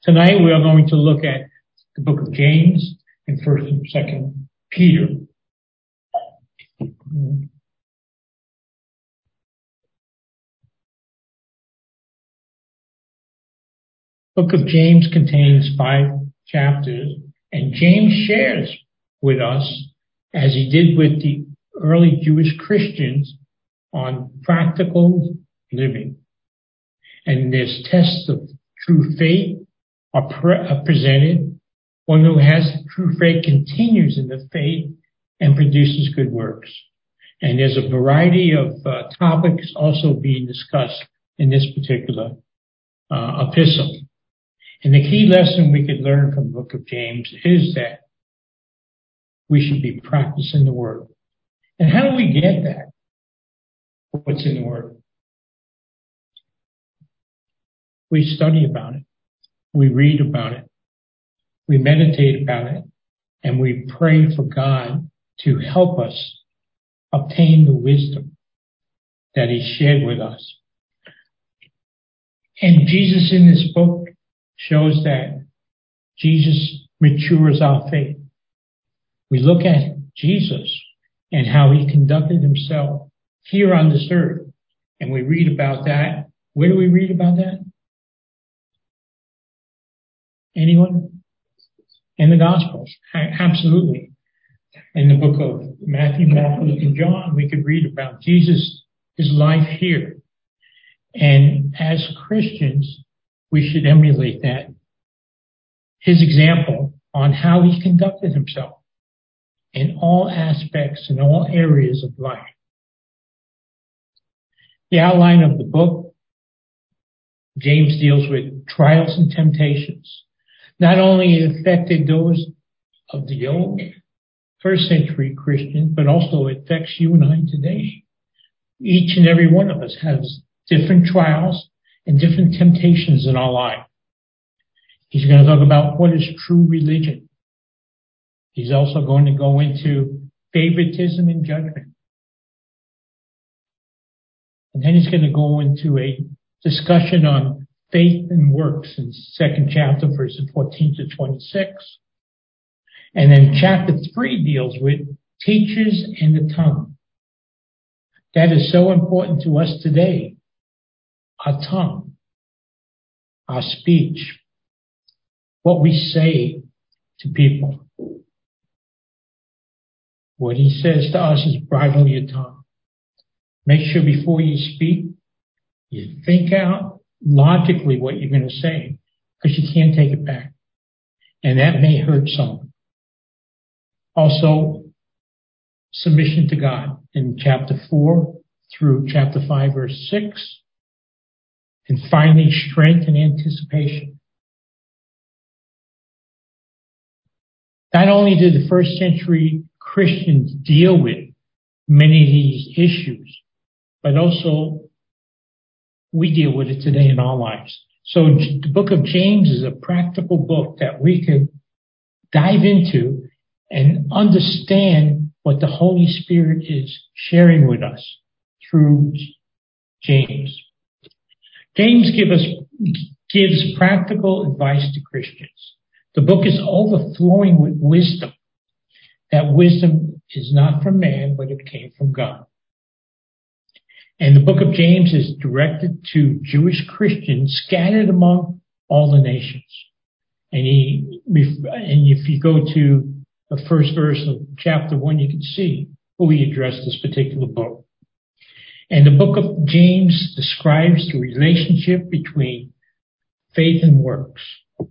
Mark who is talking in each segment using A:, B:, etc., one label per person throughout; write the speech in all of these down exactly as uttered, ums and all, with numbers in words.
A: Tonight we are going to look at the book of James and First and Second Peter. Book of James contains five chapters, and James shares with us, as he did with the early Jewish Christians, on practical living. And there's tests of true faith are, pre- are presented. One who has true faith continues in the faith and produces good works. And there's a variety of uh, topics also being discussed in this particular uh, epistle. And the key lesson we could learn from the book of James is that we should be practicing the word. And how do we get that? What's in the word? We study about it. We read about it. We meditate about it. And we pray for God to help us obtain the wisdom that he shared with us. And Jesus in this book shows that Jesus matures our faith. We look at Jesus and how he conducted himself here on this earth. And we read about that. Where do we read about that? Anyone? In the Gospels. Absolutely. In the book of Matthew, Mark, Luke, and John, we could read about Jesus, his life here. And as Christians, we should emulate that. His example on how he conducted himself in all aspects, in all areas of life. The outline of the book, James deals with trials and temptations. Not only it affected those of the old first century Christians, but also it affects you and I today. Each and every one of us has different trials and different temptations in our life. He's going to talk about what is true religion. He's also going to go into favoritism and judgment. And then he's going to go into a discussion on faith and works in second chapter, verses fourteen to twenty-six. And then chapter three deals with teachers and the tongue. That is so important to us today. Our tongue, our speech, what we say to people. What he says to us is bridle your tongue. Make sure before you speak, you think out logically what you're going to say, because you can't take it back. And that may hurt someone. Also, submission to God in chapter four through chapter five, verse six. And finally, strength and anticipation. Not only did the first century Christians deal with many of these issues, but also we deal with it today in our lives. So the book of James is a practical book that we could dive into and understand what the Holy Spirit is sharing with us through James. James give us, gives practical advice to Christians. The book is overflowing with wisdom. That wisdom is not from man, but it came from God. And the book of James is directed to Jewish Christians scattered among all the nations. And he, and if you go to the first verse of chapter one, you can see who he addressed this particular book. And the book of James describes the relationship between faith and works.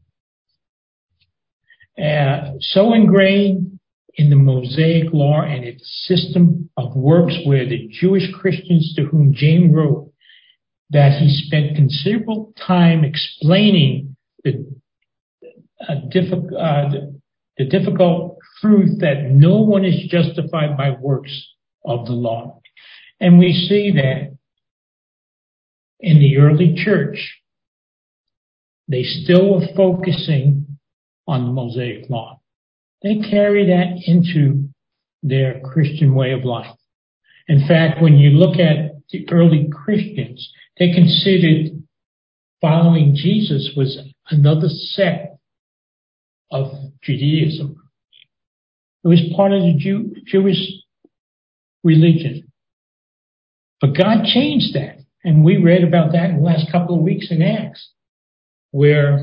A: Uh, so ingrained in the Mosaic law and its system of works, where the Jewish Christians to whom James wrote, that he spent considerable time explaining the, uh, diffi- uh, the, the difficult truth that no one is justified by works of the law. And we see that in the early church, they still were focusing on the Mosaic law. They carry that into their Christian way of life. In fact, when you look at the early Christians, they considered following Jesus was another sect of Judaism. It was part of the Jew, Jewish religion. But God changed that. And we read about that in the last couple of weeks in Acts, where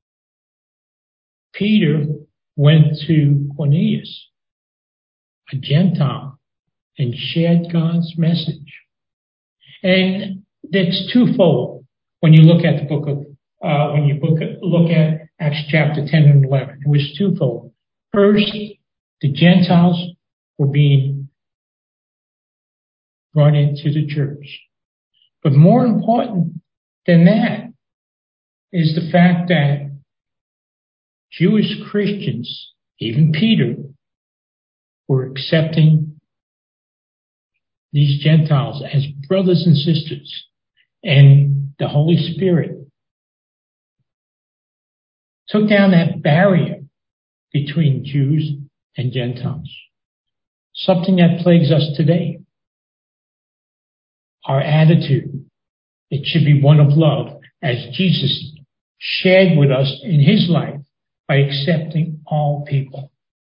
A: Peter went to Cornelius, a Gentile, and shared God's message. And that's twofold when you look at the book of, uh, when you look at, look at Acts chapter ten and eleven. It was twofold. First, the Gentiles were being brought into the church. But more important than that is the fact that Jewish Christians, even Peter, were accepting these Gentiles as brothers and sisters. And the Holy Spirit took down that barrier between Jews and Gentiles. Something that plagues us today. Our attitude, it should be one of love, as Jesus shared with us in his life by accepting all people.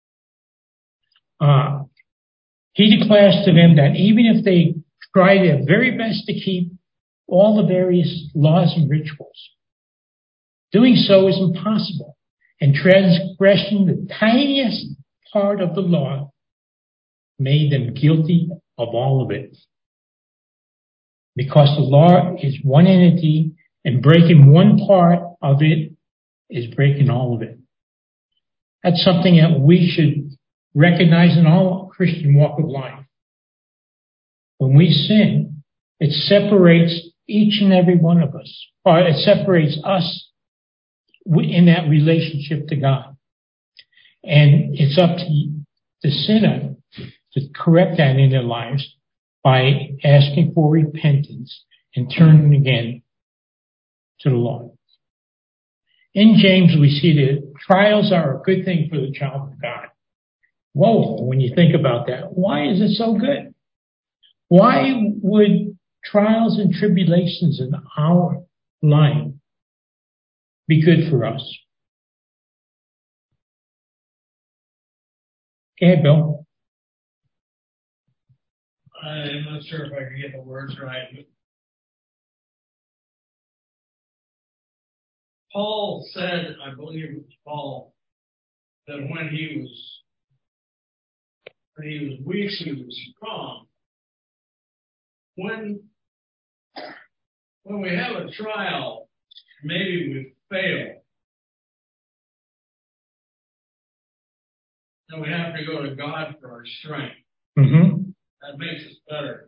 A: Uh, he declares to them that even if they try their very best to keep all the various laws and rituals, doing so is impossible, and transgressing the tiniest part of the law made them guilty of all of it. Because the law is one entity, and breaking one part of it is breaking all of it. That's something that we should recognize in all Christian walk of life. When we sin, it separates each and every one of us, or it separates us in that relationship to God. And it's up to the sinner to correct that in their lives by asking for repentance and turning again to the Lord. In James, we see that trials are a good thing for the child of God. Whoa, when you think about that, why is it so good? Why would trials and tribulations in our life be good for us? Go ahead, Bill.
B: I'm not sure if I can get the words right, but Paul said, I believe it was Paul, that when he was when he was weak, he was strong. When when we have a trial, maybe we fail, then we have to go to God for our strength.
A: Mm-hmm.
B: That makes us better.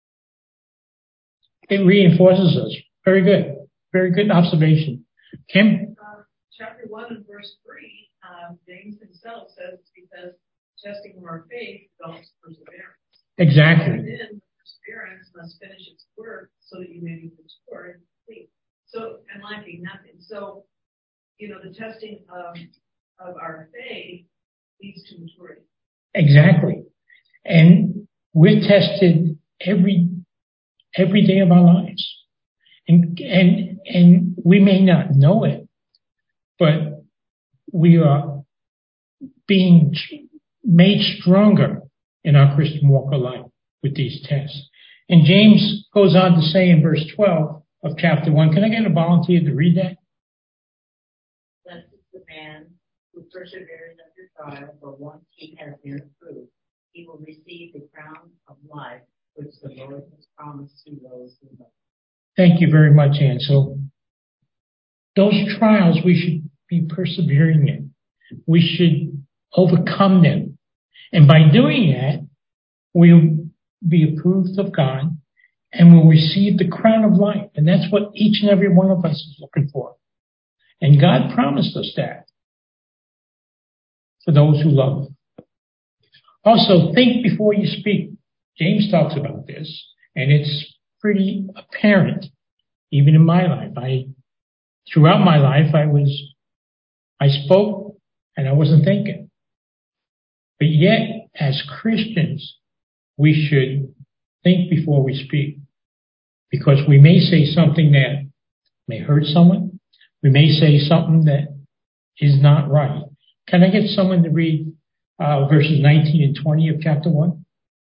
A: It reinforces us. Very good. Very good observation. Kim?
C: Uh, chapter one and verse three, um, James himself says it's because testing of our faith develops perseverance.
A: Exactly.
C: And then perseverance must finish its work so that you may be mature and complete. So, and lacking nothing. So, you know, the testing of, of our faith leads to maturity.
A: Exactly. And we're tested every every day of our lives. And and and we may not know it, but we are being made stronger in our Christian walk of life with these tests. And James goes on to say in verse twelve of chapter one, can I get a volunteer to read that?
D: Blessed is the man who perseveres under trial, for once he has been approved, he will receive the crown of life which the Lord has promised to those who love him.
A: Thank you very much, Ann. So those trials we should be persevering in. We should overcome them. And by doing that, we'll be approved of God and we'll receive the crown of life. And that's what each and every one of us is looking for. And God promised us that for those who love him. Also, think before you speak. James talks about this, and it's pretty apparent, even in my life. I, throughout my life, I was, I spoke and I wasn't thinking. But yet, as Christians, we should think before we speak, because we may say something that may hurt someone, We may say something that is not right. Can I get someone to read uh, verses nineteen and twenty of chapter one?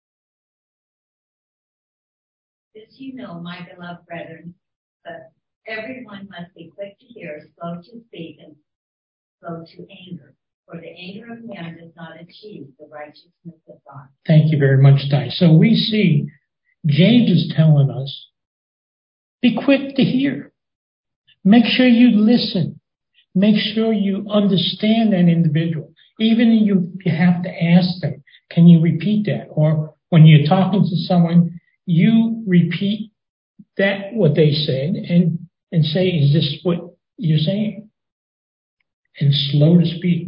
D: This you know, my beloved brethren, that everyone must be quick to hear, slow to speak, and slow to anger. For the anger of man does not achieve the righteousness of God.
A: Thank you very much, Di. So we see James is telling us, be quick to hear. Make sure you listen. Make sure you understand that individual. Even if you, you have to ask them, can you repeat that? Or when you're talking to someone, you repeat that, what they said, and, and say, is this what you're saying? And slow to speak.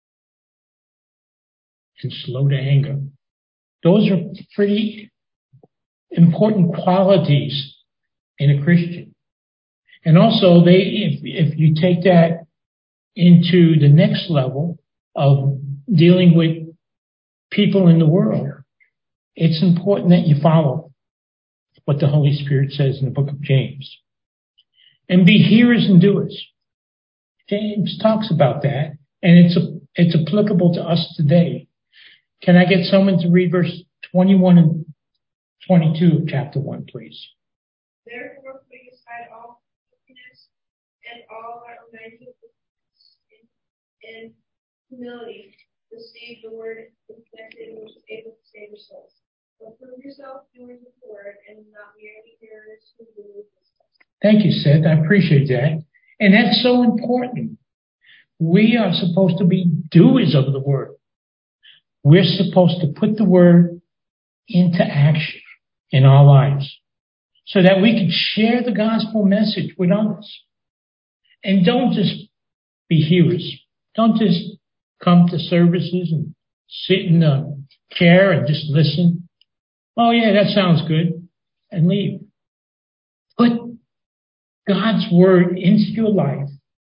A: And slow to anger. Those are pretty important qualities in a Christian. And also, they, if, if you take that into the next level of dealing with people in the world, it's important that you follow what the Holy Spirit says in the book of James. And be hearers and doers. James talks about that, and it's, a, it's applicable to us today. Can I get someone to read verse twenty-one and twenty-two of chapter one, please?
E: Therefore, putting aside all wickedness and all our unrighteousness and humility, receive the word expected, which is able to save your souls. But prove yourself doers of the word and not merely hearers who believe this.
A: Thank you, Seth. I appreciate that. And that's so important. We are supposed to be doers of the word. We're supposed to put the word into action in our lives so that we can share the gospel message with others. And don't just be hearers. Don't just come to services and sit in a chair and just listen. Oh, yeah, that sounds good, and leave. Put God's word into your life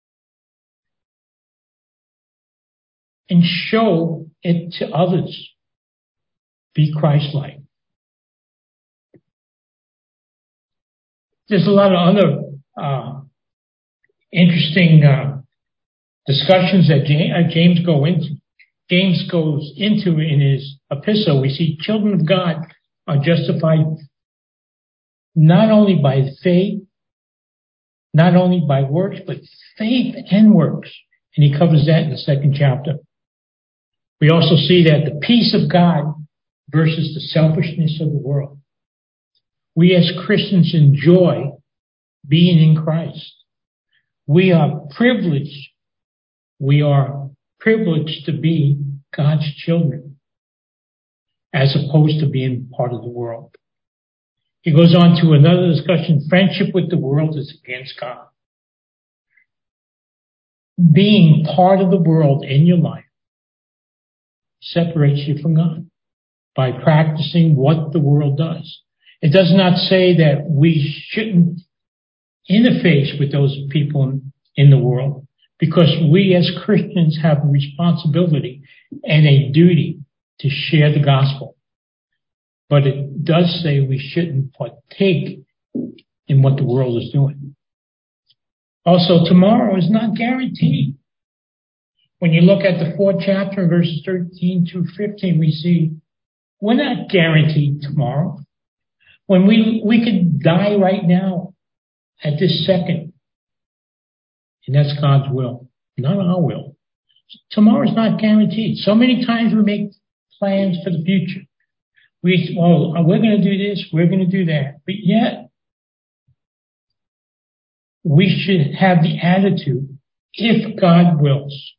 A: and show it to others. Be Christ-like. There's a lot of other uh, interesting uh, discussions that James go into. James goes into in his epistle. We see children of God are justified not only by faith, not only by works, but faith and works. And he covers that in the second chapter. We also see that the peace of God versus the selfishness of the world. We as Christians enjoy being in Christ. We are privileged. We are privileged to be God's children as opposed to being part of the world. He goes on to another discussion. Friendship with the world is against God. Being part of the world in your life separates you from God by practicing what the world does. It does not say that we shouldn't interface with those people in the world, because we as Christians have a responsibility and a duty to share the gospel. But it does say we shouldn't partake in what the world is doing. Also, tomorrow is not guaranteed. When you look at the fourth chapter, verses thirteen to fifteen, we see we're not guaranteed tomorrow. When we, we could die right now at this second. And that's God's will, not our will. Tomorrow's not guaranteed. So many times we make plans for the future. We, well, we're going to do this, we're going to do that. But yet, we should have the attitude, if God wills.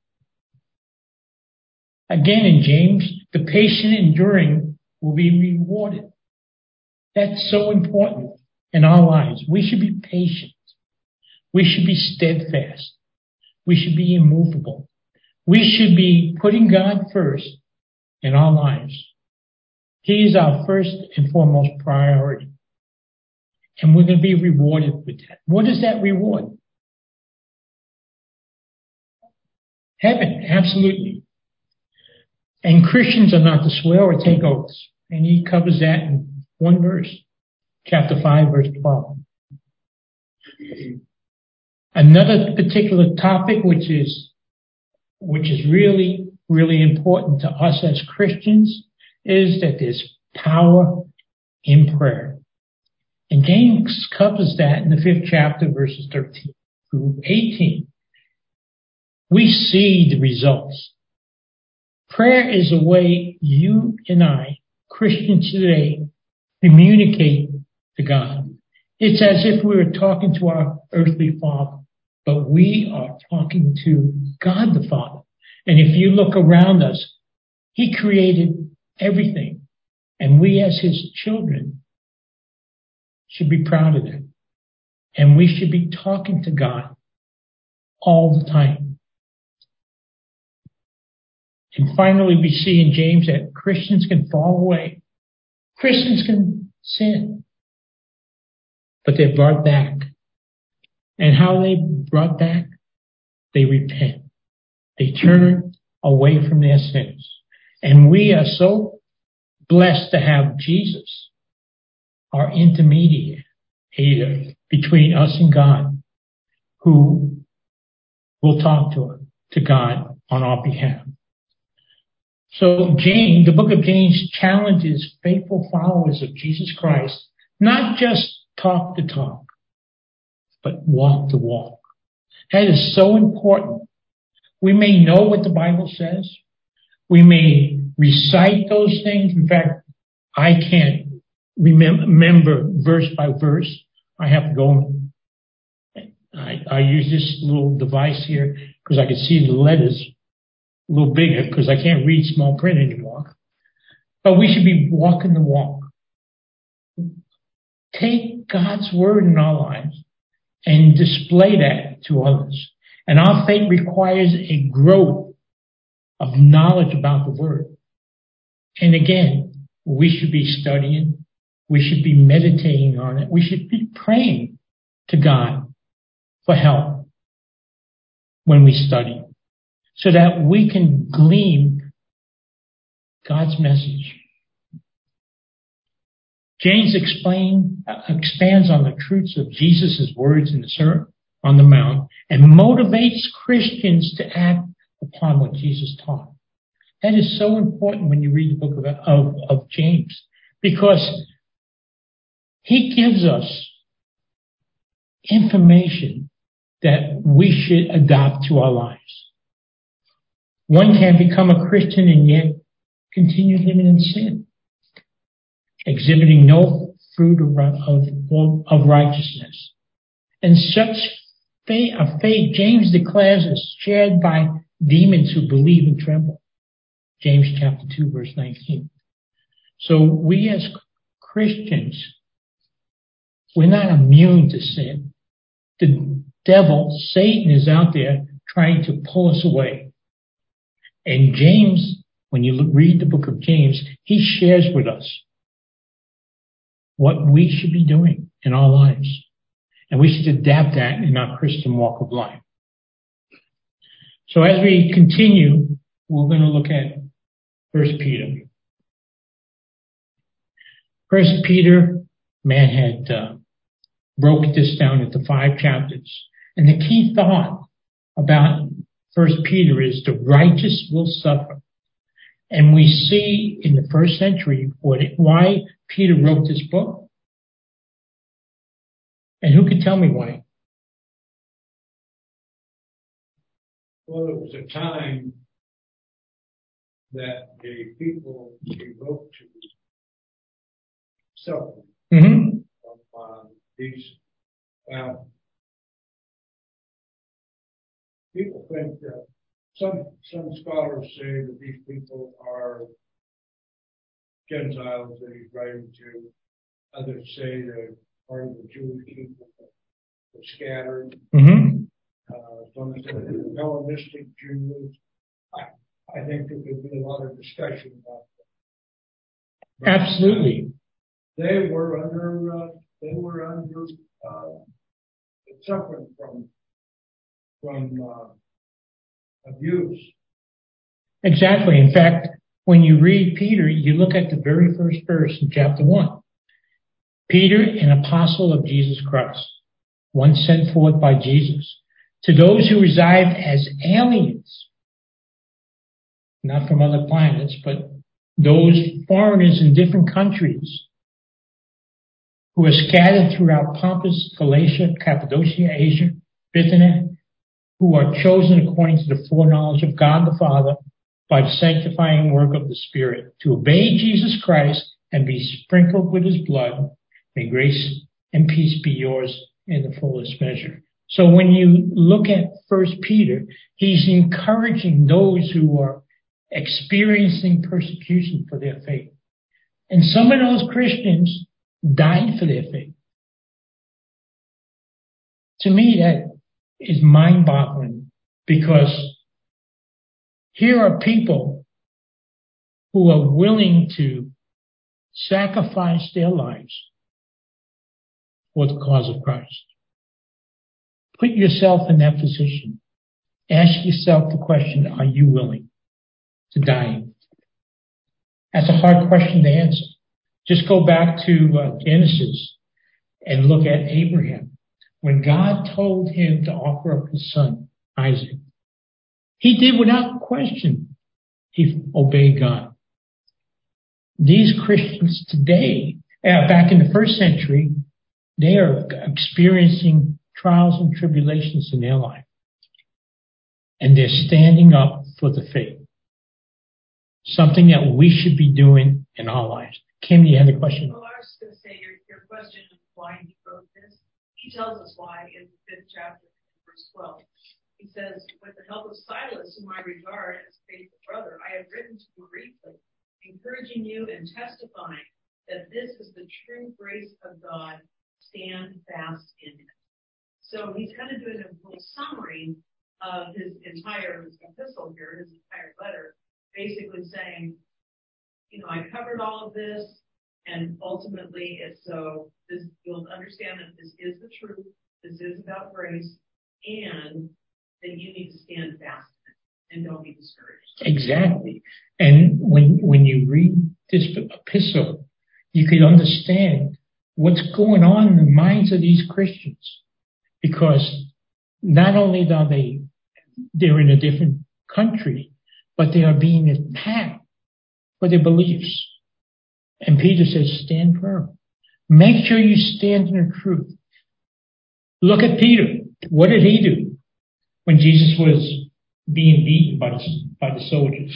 A: Again, in James, the patient enduring will be rewarded. That's so important in our lives. We should be patient. We should be steadfast. We should be immovable. We should be putting God first in our lives. He is our first and foremost priority. And we're going to be rewarded with that. What is that reward? Heaven, absolutely. And Christians are not to swear or take oaths. And he covers that in one verse, chapter five, verse twelve. Another particular topic which is which is really, really important to us as Christians is that there's power in prayer. And James covers that in the fifth chapter, verses thirteen through eighteen. We see the results. Prayer is a way you and I, Christians today, communicate to God. It's as if we were talking to our earthly Father, but we are talking to God the Father. And if you look around us, He created everything. And we as His children should be proud of that. And we should be talking to God all the time. And finally, we see in James that Christians can fall away. Christians can sin. But they're brought back. And how they brought back? They repent. They turn away from their sins. And we are so blessed to have Jesus, our intermediator between us and God, who will talk to, to God on our behalf. So James, the book of James challenges faithful followers of Jesus Christ, not just talk the talk, but walk the walk. That is so important. We may know what the Bible says. We may recite those things. In fact, I can't remember verse by verse. I have to go. I, I use this little device here because I can see the letters a little bigger because I can't read small print anymore. But we should be walking the walk. Take God's word in our lives and display that to others. And our faith requires a growth of knowledge about the word. And again, we should be studying. We should be meditating on it. We should be praying to God for help when we study, so that we can glean God's message. James explain, uh, expands on the truths of Jesus' words in the Sermon on the Mount and motivates Christians to act upon what Jesus taught. That is so important when you read the book of, of, of James, because he gives us information that we should adopt to our lives. One can become a Christian and yet continue living in sin, exhibiting no fruit of, of, of righteousness. And such faith, a faith, James declares, is shared by demons who believe and tremble. James chapter two, verse nineteen. So we as Christians, we're not immune to sin. The devil, Satan, is out there trying to pull us away. And James, when you read the book of James, he shares with us what we should be doing in our lives. And we should adapt that in our Christian walk of life. So as we continue, we're going to look at First Peter. First Peter, man had uh, broke this down into five chapters. And the key thought about First Peter is the righteous will suffer. And we see in the first century what it, why Peter wrote this book. And who could tell me why?
B: Well, it was a time that the people he wrote to suffered
A: Mm-hmm.
B: from uh, these. Well, people think that some some scholars say that these people are Gentiles that he's writing to. Others say they're part of the Jewish people that were scattered.
A: Mm-hmm.
B: Uh, some say they're Hellenistic Jews. I, I think there could be a lot of discussion about that. But,
A: Absolutely.
B: Uh, they were under. Uh, they were under uh, suffering from from uh, abuse.
A: Exactly. In fact, when you read Peter, you look at the very first verse in chapter one. Peter, an apostle of Jesus Christ. one sent forth by Jesus, to those who reside as aliens, not from other planets, but those foreigners in different countries who are scattered throughout Pontus, Galatia, Cappadocia, Asia, Bithynia, who are chosen according to the foreknowledge of God the Father by the sanctifying work of the Spirit, to obey Jesus Christ and be sprinkled with his blood. May grace and peace be yours in the fullest measure. So when you look at First Peter, he's encouraging those who are experiencing persecution for their faith. And some of those Christians died for their faith. To me, that is mind-boggling, because here are people who are willing to sacrifice their lives for the cause of Christ. Put yourself in that position. Ask yourself the question, are you willing to die? That's a hard question to answer. Just go back to uh, Genesis and look at Abraham. When God told him to offer up his son, Isaac, he did without question. He obeyed God. These Christians today, uh, back in the first century, they are experiencing trials and tribulations in their life. And they're standing up for the faith. Something that we should be doing in our lives. Kim, you had a question?
C: Well, I was going to say, your, your question of why he wrote this, he tells us why in the fifth chapter, verse twelve. He says, with the help of Silas, whom I regard as a faithful brother, I have written to you briefly, encouraging you and testifying that this is the true grace of God. Stand fast in it. So he's kind of doing a little summary of his entire epistle here, his entire letter, basically saying, you know, I covered all of this, and ultimately it's so this, you'll understand that this is the truth, this is about grace, and that you need to stand fast in it and don't be discouraged.
A: Exactly. And when when you read this epistle, you can understand what's going on in the minds of these Christians. Because not only are they, they're in a different country, but they are being attacked for their beliefs. And Peter says, stand firm. Make sure you stand in the truth. Look at Peter. What did he do when Jesus was being beaten by the, by the soldiers?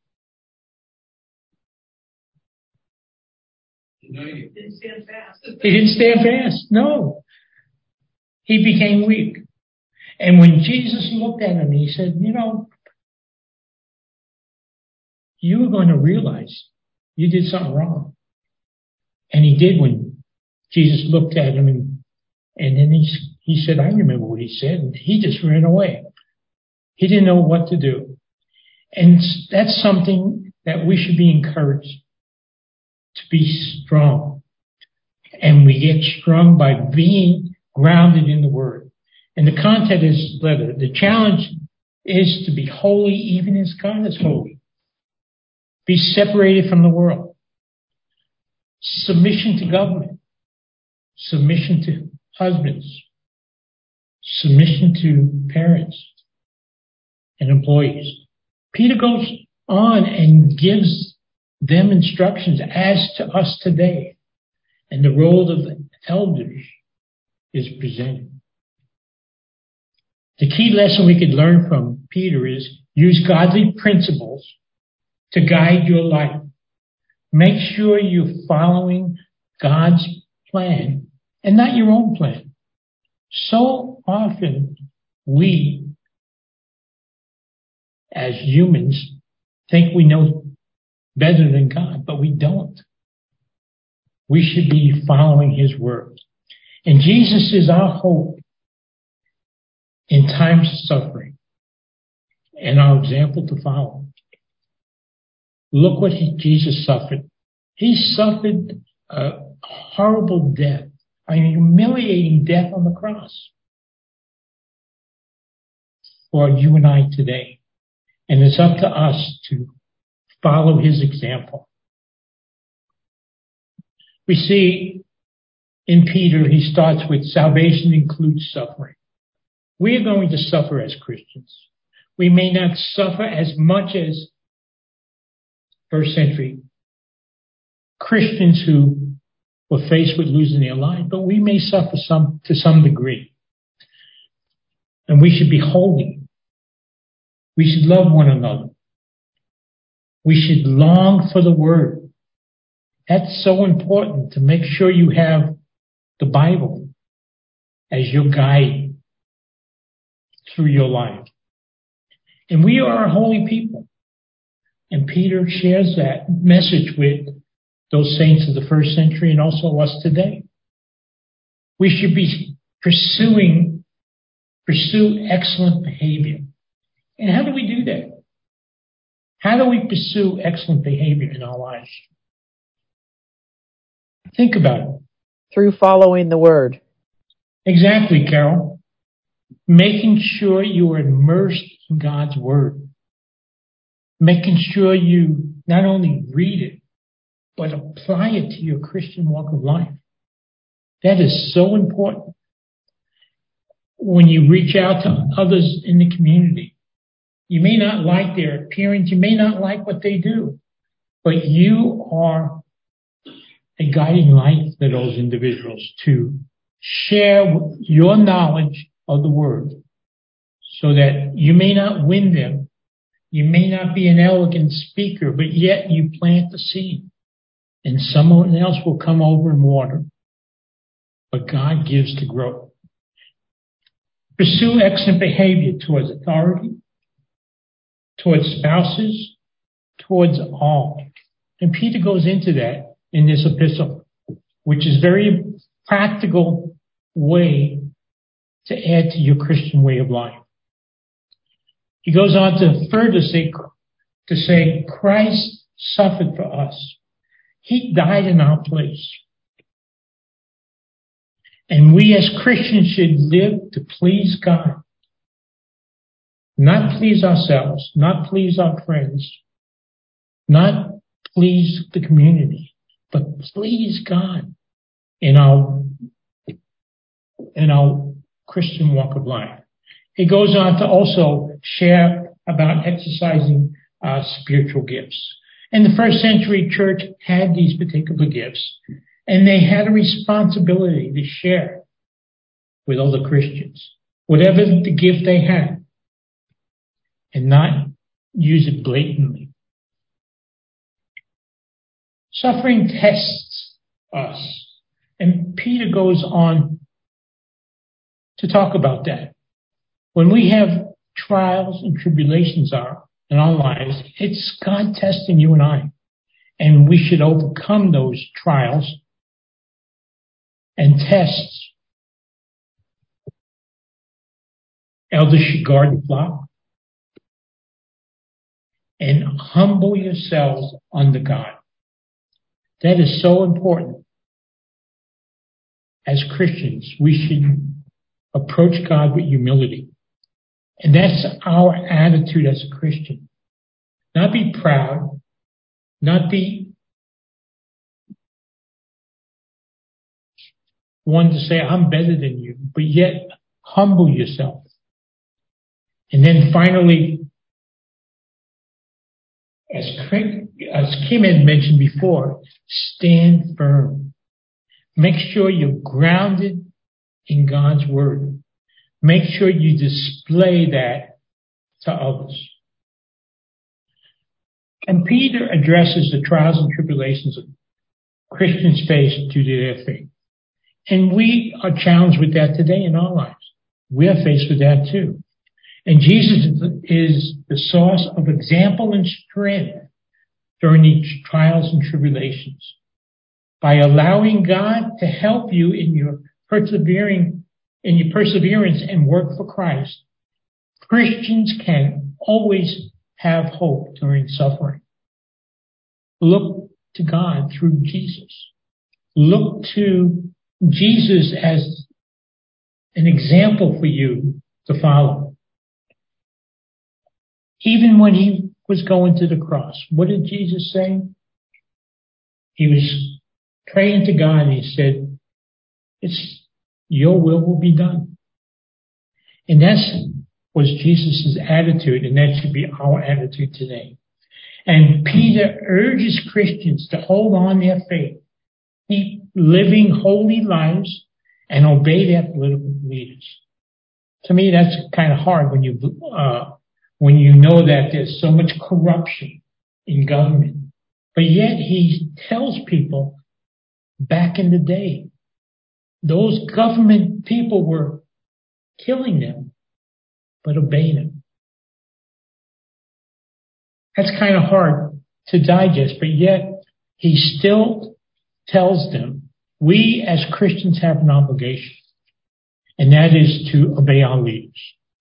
C: No, you didn't stand fast.
A: He didn't stand fast. No. He became weak. And when Jesus looked at him, he said, you know, you are going to realize you did something wrong. And he did when Jesus looked at him, and, and then he, he said, I remember what he said, and he just ran away. He didn't know what to do. And that's something that we should be encouraged to be strong. And we get strong by being grounded in the Word. And the content of this letter, the challenge is to be holy even as God is holy. Be separated from the world. Submission to government. Submission to husbands. Submission to parents and employees. Peter goes on and gives them instructions as to us today. And the role of the elders is presented. The key lesson we could learn from Peter is use godly principles to guide your life. Make sure you're following God's plan and not your own plan. So often we, as humans, think we know better than God, but we don't. We should be following His word. And Jesus is our hope in times of suffering and our example to follow. Look what he, Jesus suffered. He suffered a horrible death, a humiliating death on the cross for you and I today. And it's up to us to follow his example. We see in Peter, he starts with salvation includes suffering. We are going to suffer as Christians. We may not suffer as much as first century Christians who were faced with losing their lives, but we may suffer some to some degree. And we should be holy. We should love one another. We should long for the word. That's so important, to make sure you have the Bible as your guide through your life. And we are a holy people. And Peter shares that message with those saints of the first century and also us today. We should be pursuing, pursue excellent behavior. And how do we do that? How do we pursue excellent behavior in our lives? Think about it.
F: Through following the word.
A: Exactly, Carol. Making sure you are immersed in God's word. Making sure you not only read it, but apply it to your Christian walk of life. That is so important. When you reach out to others in the community, you may not like their appearance, you may not like what they do, but you are a guiding light for those individuals to share your knowledge of the word so that you may not win them. You may not be an elegant speaker, but yet you plant the seed and someone else will come over and water. But God gives to grow. Pursue excellent behavior towards authority, towards spouses, towards all. And Peter goes into that in this epistle, which is a very practical way to add to your Christian way of life. He goes on to further say, to say, Christ suffered for us. He died in our place. And we as Christians should live to please God. Not please ourselves, not please our friends, not please the community, but please God in our, in our Christian walk of life. He goes on to also share about exercising uh, spiritual gifts. And the first century church had these particular gifts, and they had a responsibility to share with other Christians, whatever the gift they had, and not use it blatantly. Suffering tests us, and Peter goes on to talk about that. When we have trials and tribulations are in our lives, it's God testing you and I. And we should overcome those trials and tests. Elders should guard the flock and humble yourselves under God. That is so important. As Christians, we should approach God with humility. And that's our attitude as a Christian. Not be proud, not be one to say, I'm better than you, but yet humble yourself. And then finally, as as Kim had mentioned before, stand firm. Make sure you're grounded in God's word. Make sure you display that to others. And Peter addresses the trials and tribulations of Christians face due to their faith. And we are challenged with that today in our lives. We are faced with that too. And Jesus is the source of example and strength during these trials and tribulations. By allowing God to help you in your persevering, in your perseverance and work for Christ, Christians can always have hope during suffering. Look to God through Jesus. Look to Jesus as an example for you to follow. Even when he was going to the cross, what did Jesus say? He was praying to God and he said, It's your will will be done. And that's was Jesus' attitude, and that should be our attitude today. And Peter urges Christians to hold on their faith, keep living holy lives, and obey their political leaders. To me, that's kind of hard when you uh, when you know that there's so much corruption in government. But yet he tells people back in the day, those government people were killing them, but obeying them. That's kind of hard to digest, but yet he still tells them, we as Christians have an obligation, and that is to obey our leaders.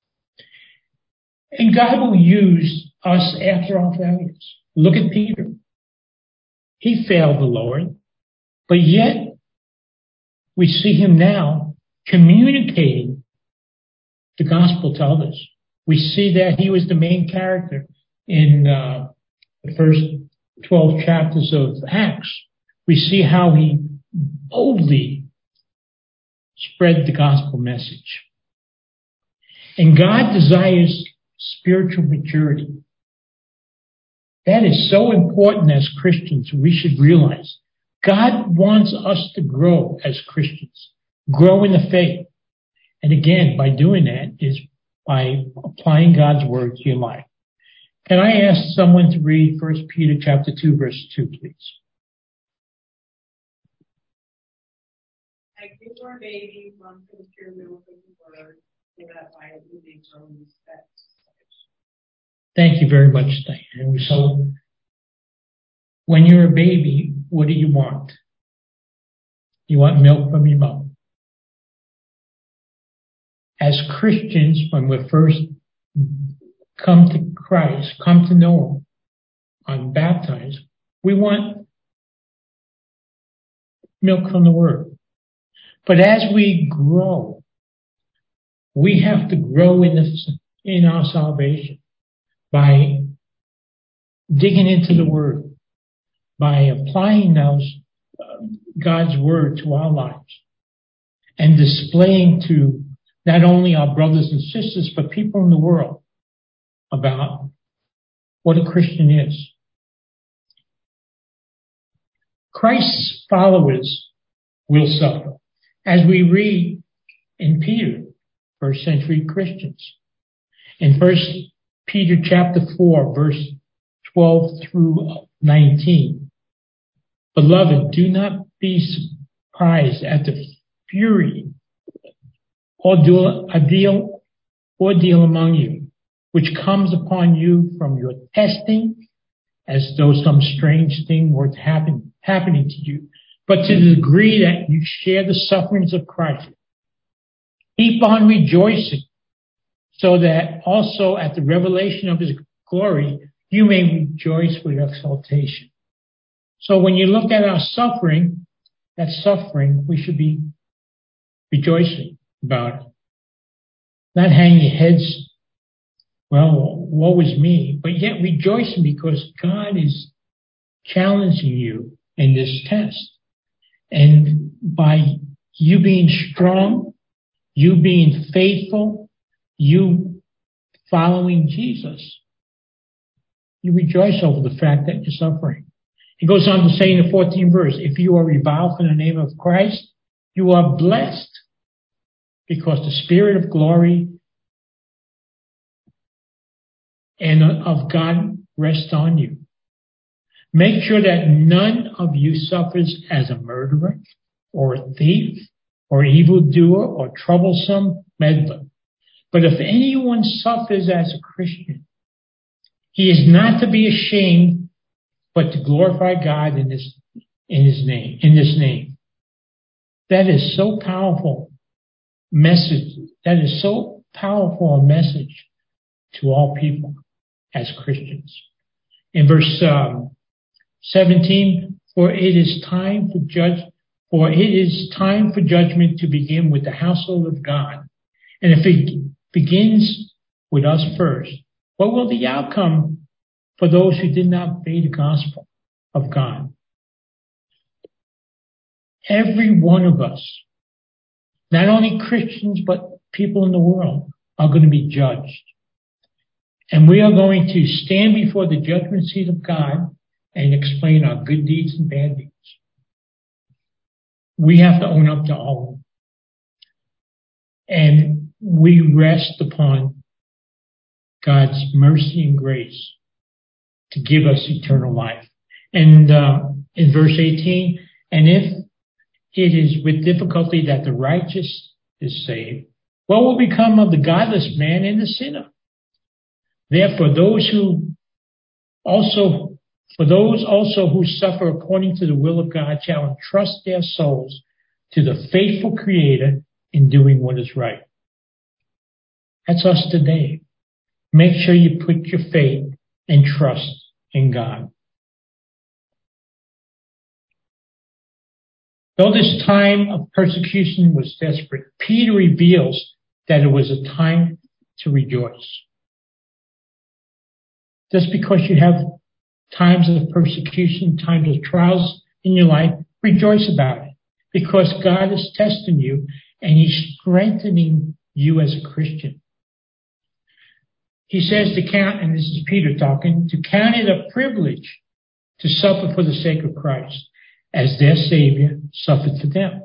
A: And God will use us after our failures. Look at Peter. He failed the Lord, but yet we see him now communicating the gospel to others. We see that he was the main character in uh, the first twelve chapters of Acts. We see how he boldly spread the gospel message. And God desires spiritual maturity. That is so important as Christians. We should realize God wants us to grow as Christians, grow in the faith. And again, by doing that is by applying God's word to your life. Can I ask someone to read First Peter chapter two, verse two, please?
C: Like newborn babies, run for the pure milk of the word, so that by it you may grow in respect.
A: Thank you very much, Diane. So, when you're a baby, what do you want? You want milk from your mouth. As Christians, when we first come to Christ, come to know Him, are baptized, we want milk from the Word. But as we grow, we have to grow in, this, in our salvation by digging into the Word, by applying those, uh, God's Word to our lives, and displaying to not only our brothers and sisters, but people in the world about what a Christian is. Christ's followers will suffer. As we read in Peter, first century Christians, in First Peter chapter four, verse twelve through nineteen. Beloved, do not be surprised at the fury ordeal, ordeal, ordeal among you, which comes upon you from your testing, as though some strange thing were to happen, happening to you. But to the degree that you share the sufferings of Christ, keep on rejoicing, so that also at the revelation of His glory, you may rejoice with exultation. So when you look at our suffering, that suffering, we should be rejoicing about it. Not hanging your heads, well, woe is me, but yet rejoicing because God is challenging you in this test. And by you being strong, you being faithful, you following Jesus, you rejoice over the fact that you're suffering. He goes on to say in the fourteenth verse, if you are reviled for the name of Christ, you are blessed because the Spirit of glory and of God rests on you. Make sure that none of you suffers as a murderer or a thief or evildoer or troublesome meddler. But if anyone suffers as a Christian, he is not to be ashamed, but to glorify God in His in His name, in this name. That is so powerful message. That is so powerful a message to all people as Christians. In verse um, seventeen, for it is time for judge, for it is time for judgment to begin with the household of God. And if it begins with us first, what will the outcome for those who did not obey the gospel of God? Every one of us Not only Christians, but people in the world are going to be judged. And we are going to stand before the judgment seat of God and explain our good deeds and bad deeds. We have to own up to all of them. And we rest upon God's mercy and grace to give us eternal life. And uh, in verse eighteen, and if it is with difficulty that the righteous is saved, what will become of the godless man and the sinner? Therefore, those who also, for those also who suffer according to the will of God shall entrust their souls to the faithful Creator in doing what is right. That's us today. Make sure you put your faith and trust in God. Though this time of persecution was desperate, Peter reveals that it was a time to rejoice. Just because you have times of persecution, times of trials in your life, rejoice about it. Because God is testing you and He's strengthening you as a Christian. He says to count, and this is Peter talking, to count it a privilege to suffer for the sake of Christ, as their Savior suffered for them.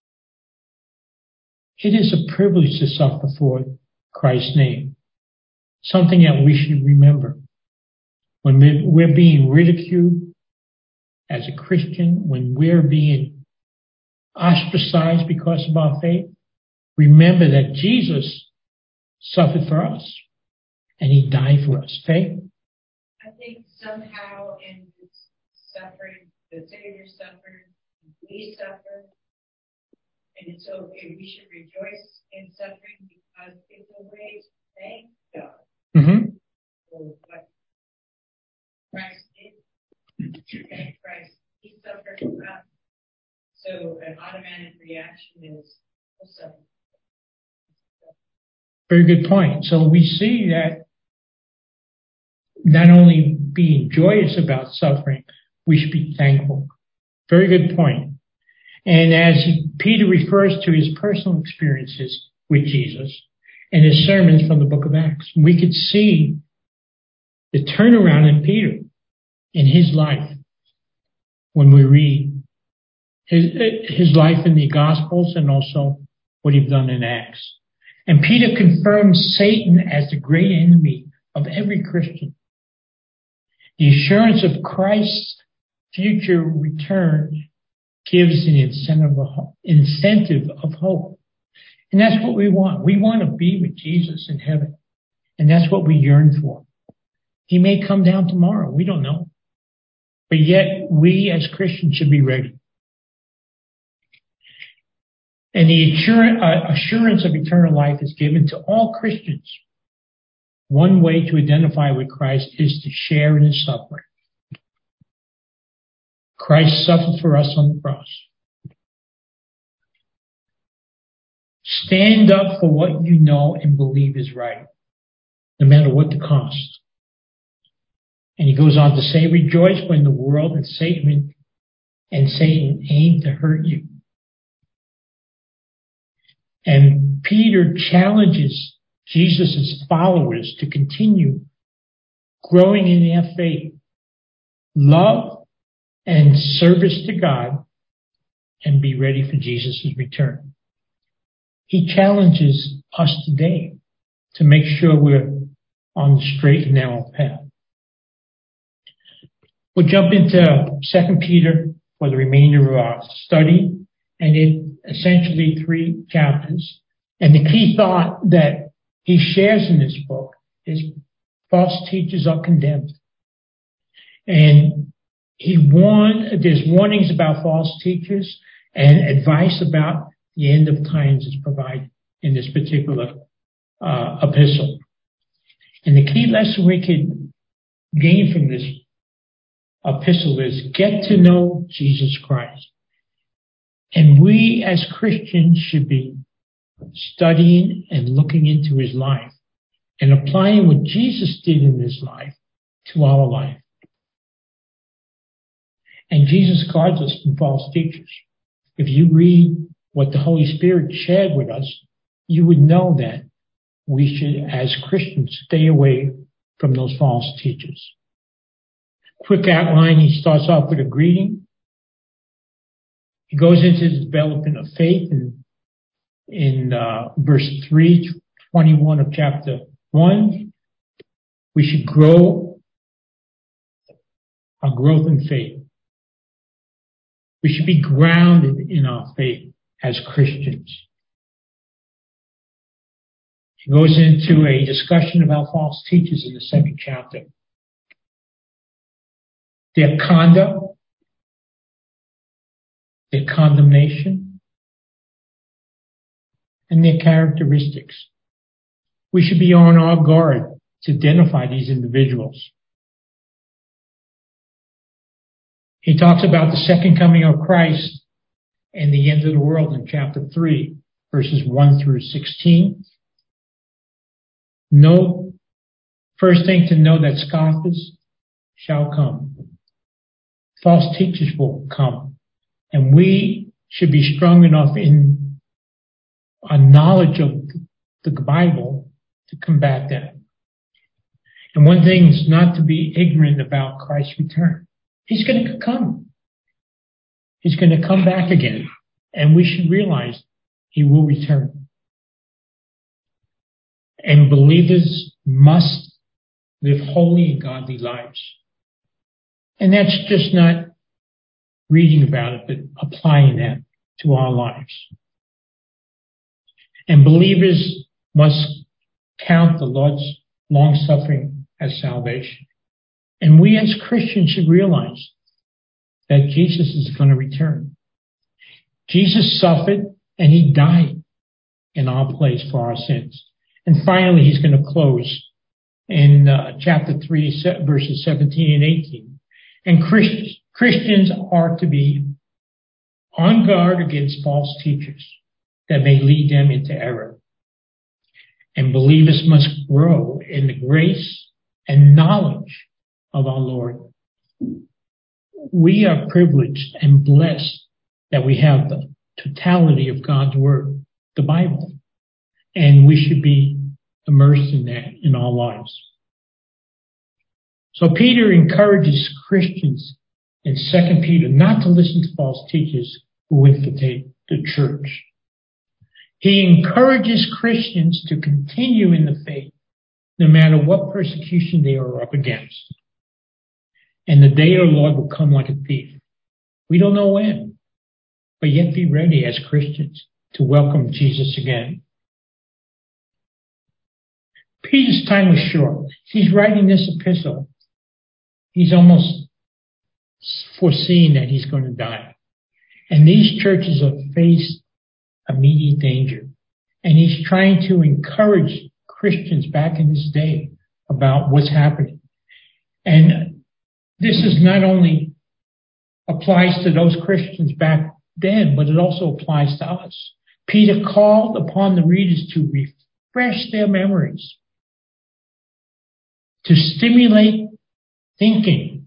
A: It is a privilege to suffer for Christ's name. Something that we should remember. When we're being ridiculed as a Christian, when we're being ostracized because of our faith, remember that Jesus suffered for us and He died for us. Faith?
C: I think somehow in this suffering, the Savior suffered, we suffer, and it's okay. We should rejoice in suffering because it's a way to thank God
A: Mm-hmm.
C: for what Christ did. Thank Christ. He suffered for us. So an automatic reaction is we'll suffer.
A: Very good point. So we see that not only being joyous about suffering, we should be thankful. Very good point. And as Peter refers to his personal experiences with Jesus and his sermons from the book of Acts, we could see the turnaround in Peter in his life when we read his, his life in the Gospels and also what he'd done in Acts. And Peter confirms Satan as the great enemy of every Christian. The assurance of Christ's future return gives an incentive of, incentive of hope. And that's what we want. We want to be with Jesus in heaven. And that's what we yearn for. He may come down tomorrow. We don't know. But yet, we as Christians should be ready. And the assurance of eternal life is given to all Christians. One way to identify with Christ is to share in His suffering. Christ suffered for us on the cross. Stand up for what you know and believe is right, no matter what the cost. And he goes on to say, rejoice when the world and Satan and Satan aim to hurt you. And Peter challenges Jesus' followers to continue growing in their faith, love, and service to God, and be ready for Jesus' return. He challenges us today to make sure we're on the straight and narrow path. We'll jump into Second Peter for the remainder of our study, and it's essentially three chapters. And the key thought that he shares in this book is false teachers are condemned. And he warned, there's warnings about false teachers and advice about the end of times is provided in this particular uh, epistle. And the key lesson we could gain from this epistle is get to know Jesus Christ. And we as Christians should be studying and looking into His life and applying what Jesus did in His life to our life. And Jesus guards us from false teachers. If you read what the Holy Spirit shared with us, you would know that we should, as Christians, stay away from those false teachers. Quick outline, he starts off with a greeting. He goes into the development of faith in, in uh, verse three, twenty-one of chapter one. We should grow our growth in faith. We should be grounded in our faith as Christians. He goes into a discussion about false teachers in the second chapter. Their conduct, their condemnation, and their characteristics. We should be on our guard to identify these individuals. He talks about the second coming of Christ and the end of the world in chapter three, verses one through sixteen. Know, first thing to know that scoffers shall come. False teachers will come. And we should be strong enough in our knowledge of the Bible to combat that. And one thing is not to be ignorant about Christ's return. He's going to come. He's going to come back again. And we should realize he will return. And believers must live holy and godly lives. And that's just not reading about it, but applying that to our lives. And believers must count the Lord's long suffering as salvation. And we as Christians should realize that Jesus is going to return. Jesus suffered and he died in our place for our sins. And finally, he's going to close in uh, chapter three, verses seventeen and eighteen. And Christ- Christians are to be on guard against false teachers that may lead them into error. And believers must grow in the grace and knowledge of our Lord. We are privileged and blessed that we have the totality of God's Word, the Bible. And we should be immersed in that in our lives. So Peter encourages Christians in Second Peter not to listen to false teachers who infiltrate the church. He encourages Christians to continue in the faith no matter what persecution they are up against. And the day of the Lord will come like a thief. We don't know when, but yet be ready as Christians to welcome Jesus again. Peter's time was short. He's writing this epistle. He's almost foreseeing that he's going to die. And these churches have faced immediate danger. And he's trying to encourage Christians back in this day about what's happening. And this is not only applies to those Christians back then, but it also applies to us. Peter called upon the readers to refresh their memories, to stimulate thinking,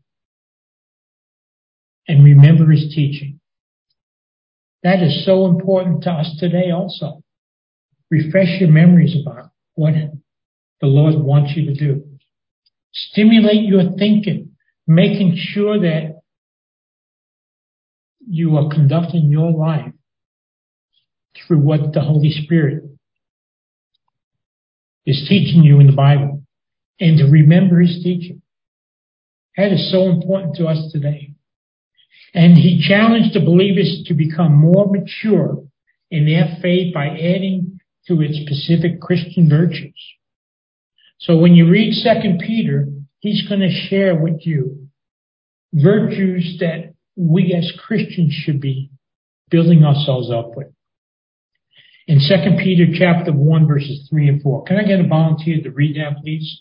A: and remember his teaching. That is so important to us today also. Refresh your memories about what the Lord wants you to do. Stimulate your thinking, making sure that you are conducting your life through what the Holy Spirit is teaching you in the Bible, and to remember his teaching. That is so important to us today. And he challenged the believers to become more mature in their faith by adding to its specific Christian virtues. So when you read Second Peter, he's going to share with you virtues that we as Christians should be building ourselves up with. In Second Peter chapter one, verses three and four. Can I get a volunteer to read that, please?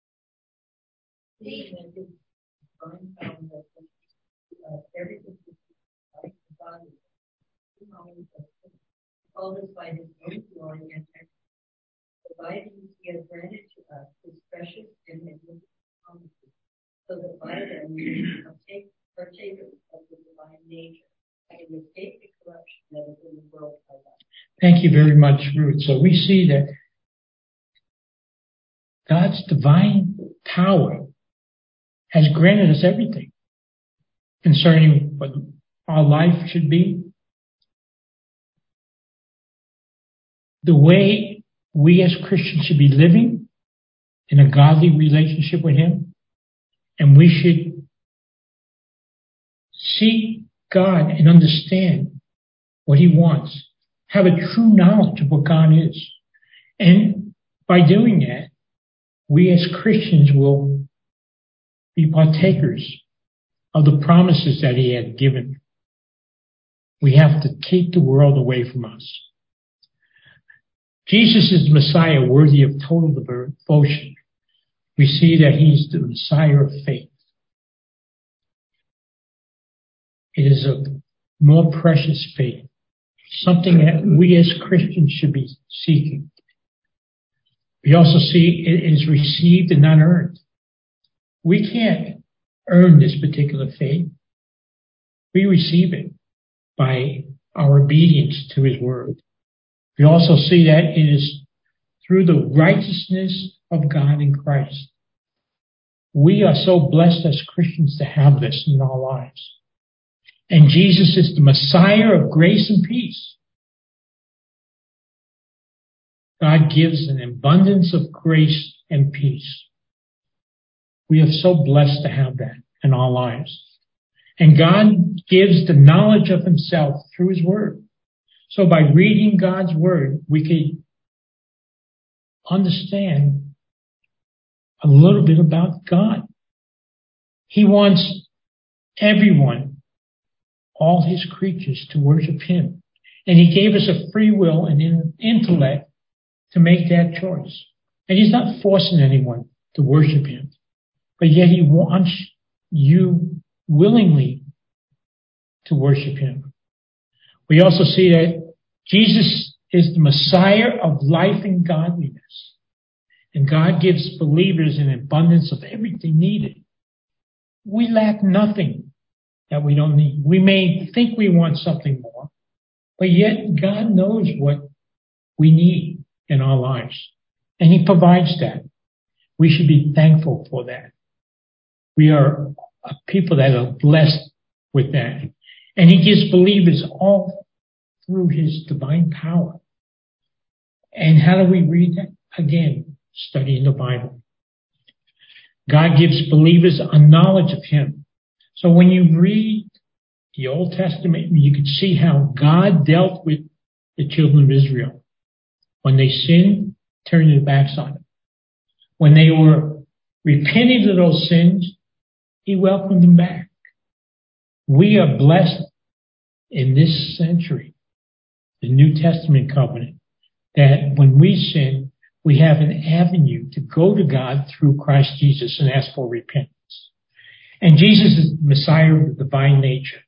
D: Called us by his own glory and providing he has granted to us his precious and magnificent promises, so that by them we may partake partakers of the divine nature, and escape the corruption that is in the world by us.
A: Thank you very much, Ruth. So we see that God's divine power has granted us everything concerning what our life should be, the way we as Christians should be living in a godly relationship with Him, and we should seek God and understand what He wants, have a true knowledge of what God is. And by doing that, we as Christians will be partakers of the promises that He had given. We have to keep the world away from us. Jesus is the Messiah worthy of total devotion. We see that He's the Messiah of faith. It is a more precious faith, something that we as Christians should be seeking. We also see it is received and not earned. We can't earn this particular faith. We receive it by our obedience to His word. We also see that it is through the righteousness of God in Christ. We are so blessed as Christians to have this in our lives. And Jesus is the Messiah of grace and peace. God gives an abundance of grace and peace. We are so blessed to have that in our lives. And God gives the knowledge of Himself through His word. So by reading God's word, we can understand a little bit about God. He wants everyone, all His creatures, to worship Him. And He gave us a free will and an intellect to make that choice. And He's not forcing anyone to worship Him. But yet He wants you willingly to worship Him. We also see that Jesus is the Messiah of life and godliness. And God gives believers an abundance of everything needed. We lack nothing that we don't need. We may think we want something more, but yet God knows what we need in our lives. And He provides that. We should be thankful for that. We are a people that are blessed with that. And He gives believers all through His divine power. And how do we read that? Again, studying the Bible. God gives believers a knowledge of Him. So when you read the Old Testament, you can see how God dealt with the children of Israel. When they sinned, turned their backs on them. When they were repenting of those sins, He welcomed them back. We are blessed in this century, the New Testament covenant, that when we sin, we have an avenue to go to God through Christ Jesus and ask for repentance. And Jesus is the Messiah of the divine nature.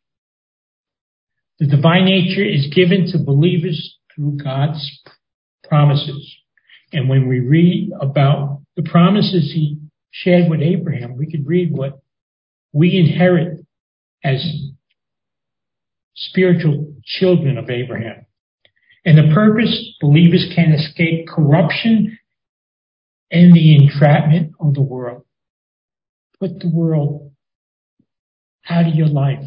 A: The divine nature is given to believers through God's promises. And when we read about the promises He shared with Abraham, we could read what we inherit as spiritual children of Abraham. And the purpose, believers can escape corruption and the entrapment of the world. Put the world out of your life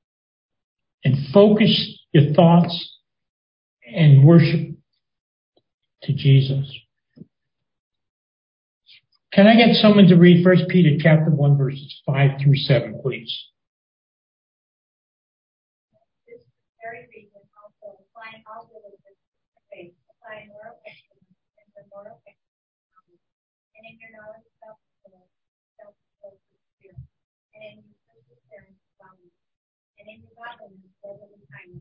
A: and focus your thoughts and worship to Jesus. Can I get someone to read First Peter chapter one, verses five through seven, please?
E: This very reason also applying all diligence to faith, applying moral excellence and the moral excellence, and in your knowledge self-control, self-control to spirit, and in your perseverance godliness, and in your godliness brotherly kindness.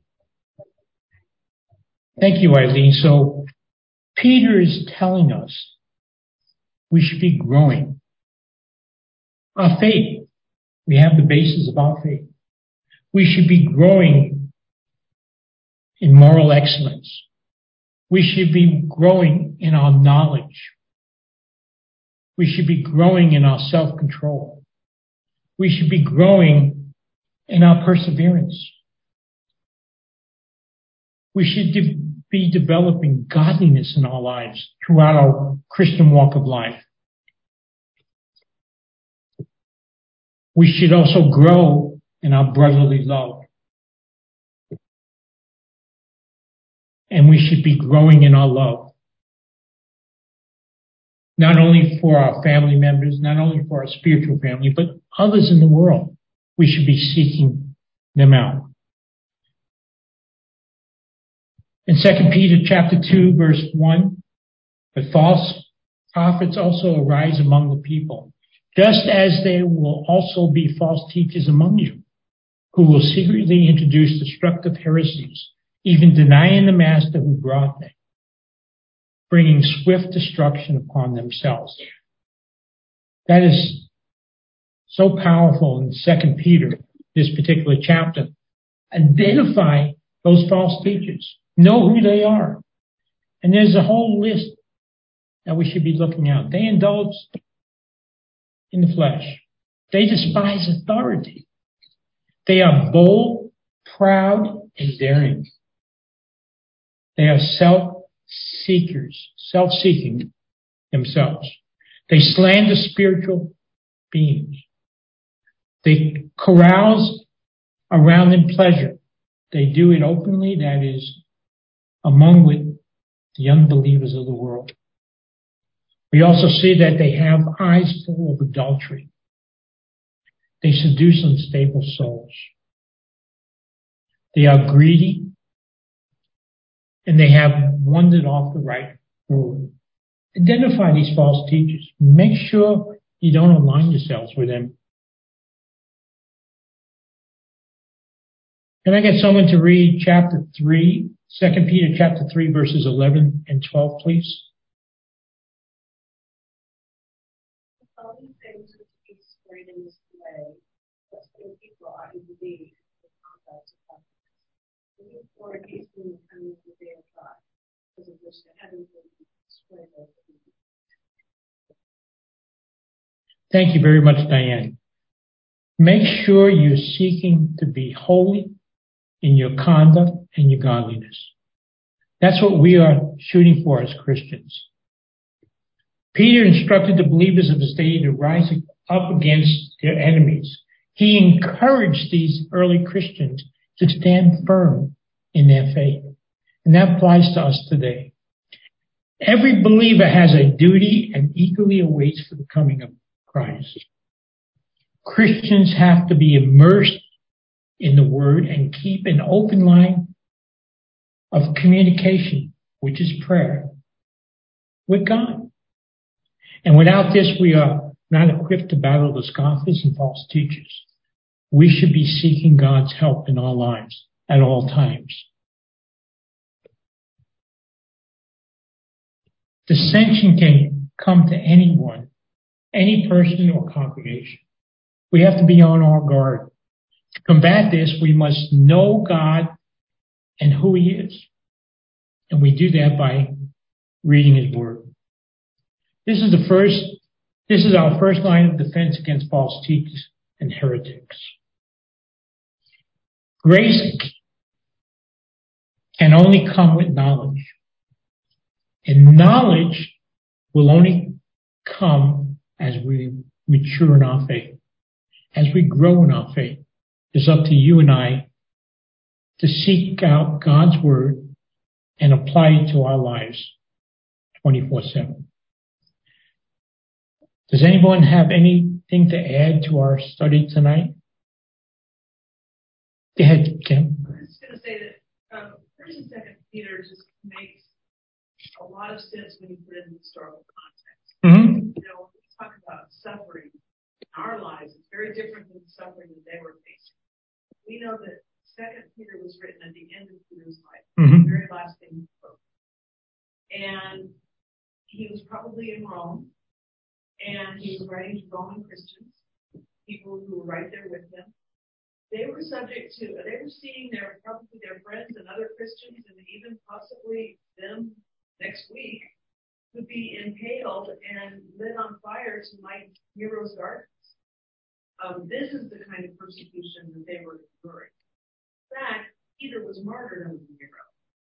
A: Thank you, Eileen. So Peter is telling us we should be growing. Our faith, we have the basis of our faith. We should be growing in moral excellence. We should be growing in our knowledge. We should be growing in our self-control. We should be growing in our perseverance. We should de- be developing godliness in our lives throughout our Christian walk of life. We should also grow in our brotherly love. And we should be growing in our love. Not only for our family members, not only for our spiritual family, but others in the world. We should be seeking them out. In Second Peter chapter two, verse one, the false prophets also arise among the people, just as there will also be false teachers among you, who will secretly introduce destructive heresies, even denying the master who brought them, bringing swift destruction upon themselves. That is so powerful in Second Peter, this particular chapter. Identify those false teachers. Know who they are. And there's a whole list that we should be looking at. They indulge in the flesh. They despise authority. They are bold, proud, and daring. They are self-seekers, self-seeking themselves. They slander spiritual beings. They carouse around in pleasure. They do it openly, that is, among with the unbelievers of the world. We also see that they have eyes full of adultery. They seduce unstable souls. They are greedy, and they have wandered off the right road. Identify these false teachers. Make sure you don't align yourselves with them. Can I get someone to read chapter three, Second Peter chapter three, verses eleven and twelve, please?
C: All these things which be displayed in this way, that's what people ought to believe in the conduct of godliness. Looking forward these things coming in the day of God, because of which the heavens will be displayed over you.
A: Thank you very much, Diane. Make sure you're seeking to be holy in your conduct and your godliness. That's what we are shooting for as Christians. Peter instructed the believers of his day to rise up against their enemies. He encouraged these early Christians to stand firm in their faith. And that applies to us today. Every believer has a duty and eagerly awaits for the coming of Christ. Christians have to be immersed in the Word and keep an open line of communication, which is prayer, with God. And without this, we are not equipped to battle the scoffers and false teachers. We should be seeking God's help in our lives at all times. Dissension can come to anyone, any person or congregation. We have to be on our guard. To combat this, we must know God and who He is. And we do that by reading His Word. This is the first, this is our first line of defense against false teachers and heretics. Grace can only come with knowledge. And knowledge will only come as we mature in our faith, as we grow in our faith. It's up to you and I to seek out God's Word and apply it to our lives twenty-four seven. Does anyone have anything to add to our study tonight? Go ahead, Kim.
C: I was just going to say that um, First and Second Peter just makes a lot of sense when you put it in historical context.
A: Mm-hmm.
C: You know, when we talk about suffering in our lives, it's very different than the suffering that they were facing. We know that Second Peter was written at the end of Peter's life,
A: Mm-hmm.
C: the very last thing he spoke. And he was probably in Rome, and he was writing to Roman Christians, people who were right there with him. They were subject to, they were seeing their, probably their friends and other Christians, and even possibly them next week, would be impaled and lit on fire to light Nero's gardens. Um, this is the kind of persecution that they were enduring. In fact, Peter was martyred under Nero.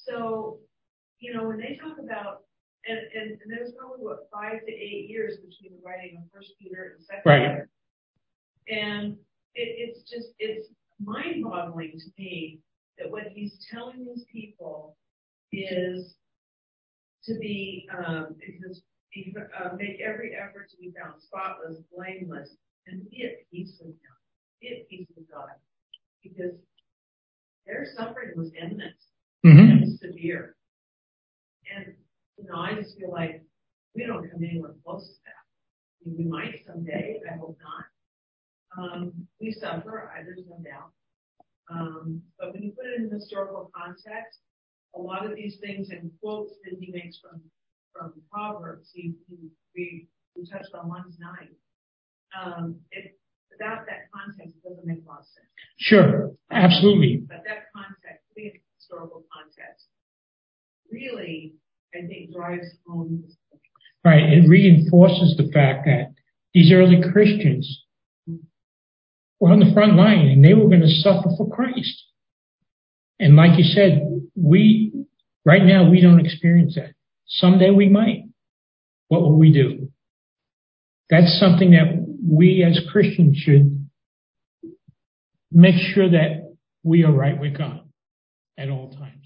C: So, you know, when they talk about, and, and, and there's probably what, five to eight years between the writing of First Peter and Second
A: Right.
C: Peter. And it, it's just, it's mind-boggling to me that what he's telling these people is to be, um, is, uh, make every effort to be found spotless, blameless, and to be at peace with him, be at peace with God. Because their suffering was imminent
A: Mm-hmm.
C: and severe. And, you know, I just feel like we don't come anywhere close to that. I mean, we might someday, I hope not. Um, we suffer, I, there's no doubt. Um, but when you put it in historical context, a lot of these things and quotes that he makes from, from Proverbs, he, he, we, we touched on one tonight. Um, it, without that context, it doesn't make a lot of sense.
A: Sure, absolutely.
C: But that context, putting it in historical context, really, I think, drives home this point.
A: Right. It reinforces the fact that these early Christians were on the front line and they were going to suffer for Christ. And like you said, we, right now, we don't experience that. Someday we might. What will we do? That's something that we as Christians should make sure that we are right with God at all times.